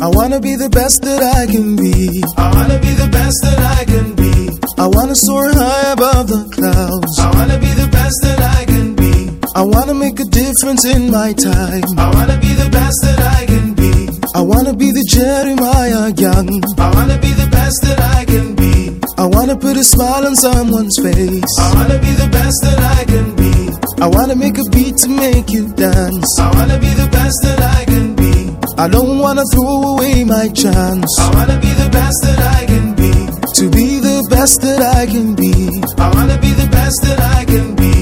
I wanna be the best that I can be. I wanna be the best that I can be. I wanna soar high above the clouds. I wanna be the best that I can be. I wanna make a difference in my time. I wanna be the best that I can be. I wanna be the Jeremiah Young. I wanna be the best that I can be. I wanna put a smile on someone's face. I wanna be the best that I can be. I wanna make a beat to make you dance. I wanna be the best that I can be. I don't wanna throw away my chance I wanna be the best that I can be. to be the best that I can be. I wanna be the best that I can be.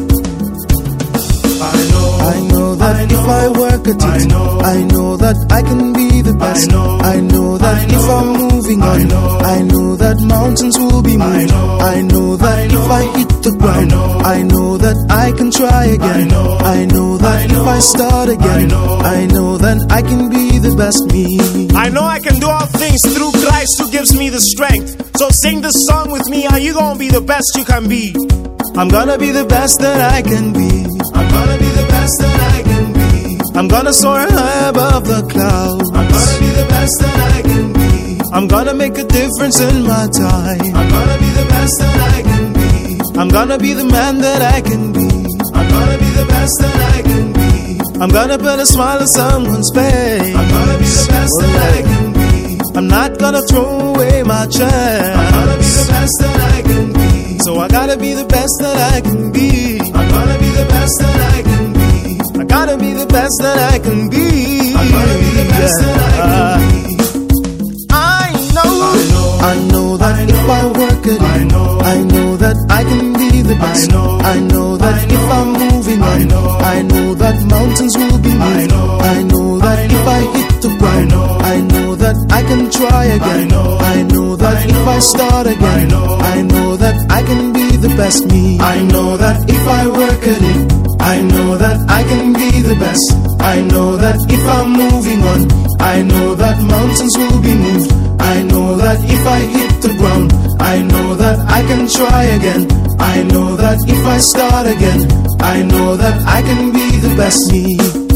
I know that if I work at it, I know that I can be the best. I know that if I'm moving on, I know that mountains will be moved. I know that if I hit the ground, I know that I can try again. I know that if I start again, I know that I can be the best me. I know I can do all things through Christ who gives me the strength. So sing this song with me, are you gonna be the best you can be? I'm gonna be the best that I can be. I'm gonna be the best that I can be. I'm gonna soar high above the clouds. I'm gonna be the best that I can be. I'm gonna make a difference in my time. I'm gonna be the best that I can be. I'm gonna be the man that I can be. I'm gonna be the best that I can be. I'm gonna put a smile on someone's face. I'm gonna be the best that I can be. I'm not gonna throw away my chance. I'm gonna be the best that I can be. So I gotta be the best that I can be. I'm gonna be the best that I can be. I gotta be the best that I can be. I'm gonna be the best that I can be. I know that if I work at it, I know that I can be the best. I know that if I'm moving on, I know that mountains will be moved. I know that if I hit the ground, I know that I can try again. I know that if I start again, I know that I can be the best me. I know that if I work at it, I know that I can be the best. I know that if I'm moving on, I know that mountains will be moved. I know that if I hit the ground, I know that I can try again. I know that if I start again, I know that I can be the best me.